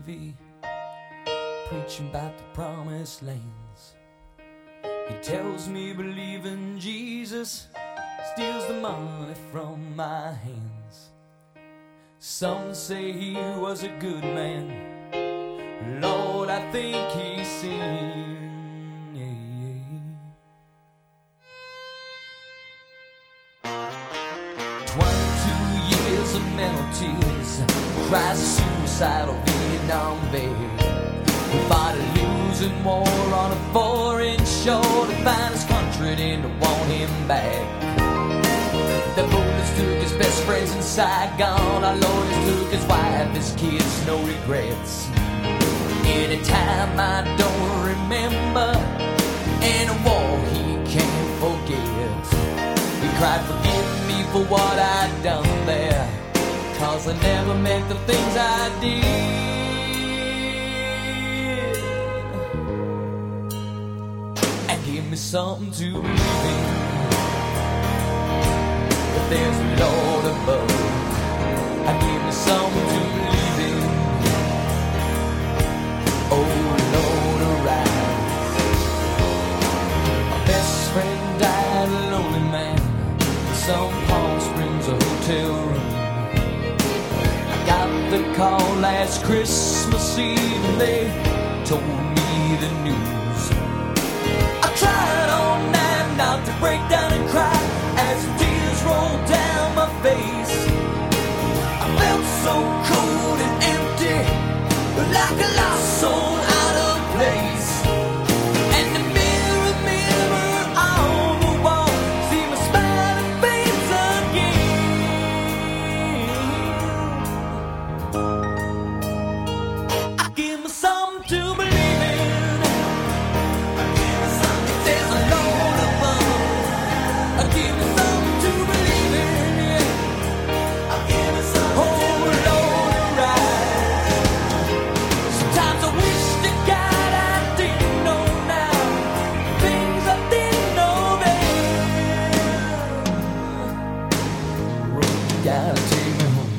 TV, preaching about the promised lands. He tells me believe in Jesus steals the money from my hands. Some say he was a good man, Lord, I think he sinned. 22 years of mental tears, cries of suicidal Vietnam vet. He fought a losing war on a foreign shore to find his country didn't want him back. The bullets took his best friends in Saigon, our lawyers took his wife, his kids, no regrets. Anytime I don't remember, in a war he can't forget. He cried, forgive me for what I'd done there, 'cause I never meant the things I did. And give me something to believe in, that there's a Lord above. And give me something to believe in, oh Lord, arise. My best friend died a lonely man in some Palm Springs a hotel room. I got the call last Christmas Eve and they told me the news. I tried all night not to break down and cry as tears rolled down my face. I felt so cold and empty, like a lost soul out of place. And the mirror, mirror on the wall, see my smiling face again. I give me something to believe in. I give me something. There's a Lord above. I give me something to believe in. I give me something. Oh Lord, arise. Sometimes I wish to God I didn't know now, things I didn't know then. Road gotta take me home.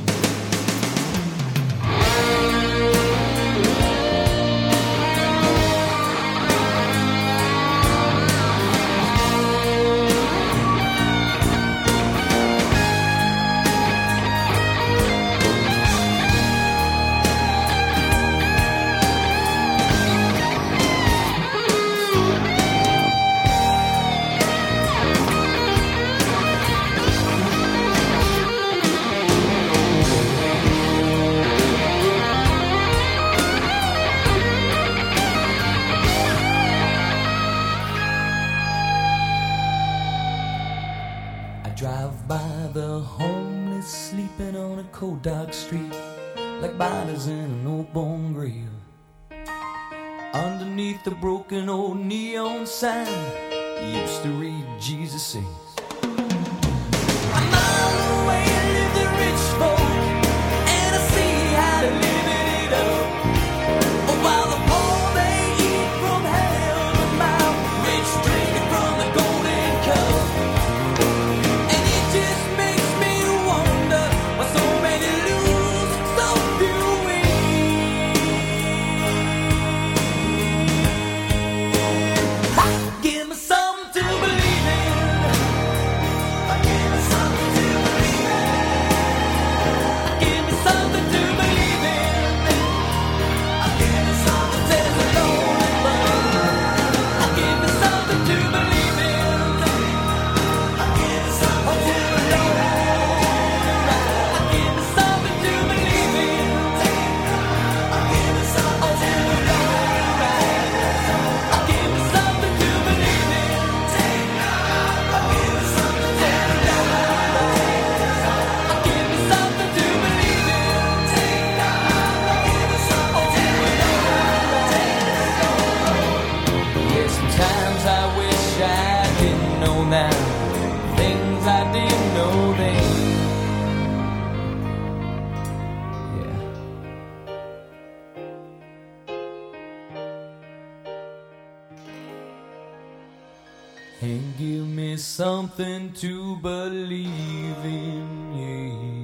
I drive by the homeless sleeping on a cold dark street, like bodies in an old bone grave. Underneath the broken old neon sign, used to read Jesus says, a mile away live the rich folk, and I see how they're living it up. While the poor they eat from hell's mouth, rich drinking from the golden cup. And it just makes me wonder why so many lose, so few win. Ha! Give me something to believe in. Give me something to believe in. Give me something to believe in. Give me something. There's a Lord above. Give me something to believe in. Give me something to believe in. Give me something to believe in. Give me something to believe in. Give me something to believe in. Give me something to Give me something to believe in. Yeah, sometimes I wish I didn't know now, things I didn't know then. Yeah. And give me something to believe in, yeah.